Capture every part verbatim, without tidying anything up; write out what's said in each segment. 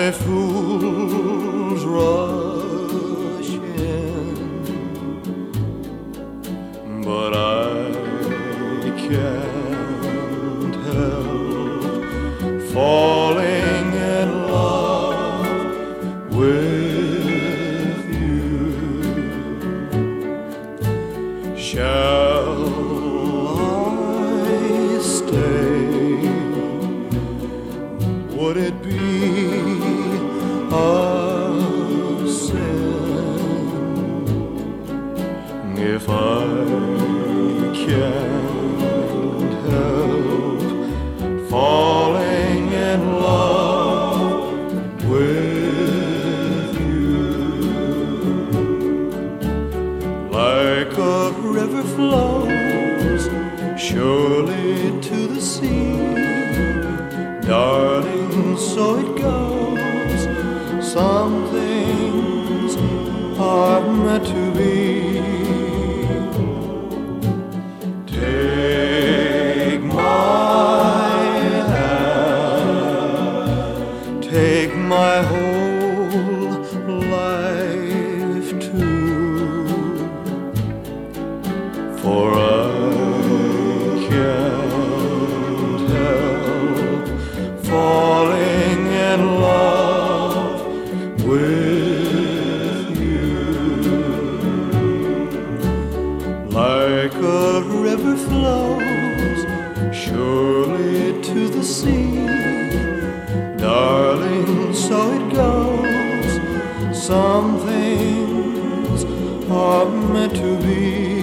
Only fools rush in, but I can't help falling in love with you. Shall I stay? Would it be a sin if I can't help falling in love with you? Like a river flows surely to the sea, darling, so it goes. Some things are meant to be. Take my hand, take my whole life too, for I can't help falling in love with you. Like a river flows surely to the sea, darling, so it goes. Some things are meant to be.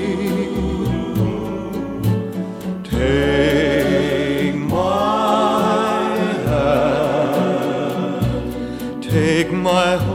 Take my hand, take my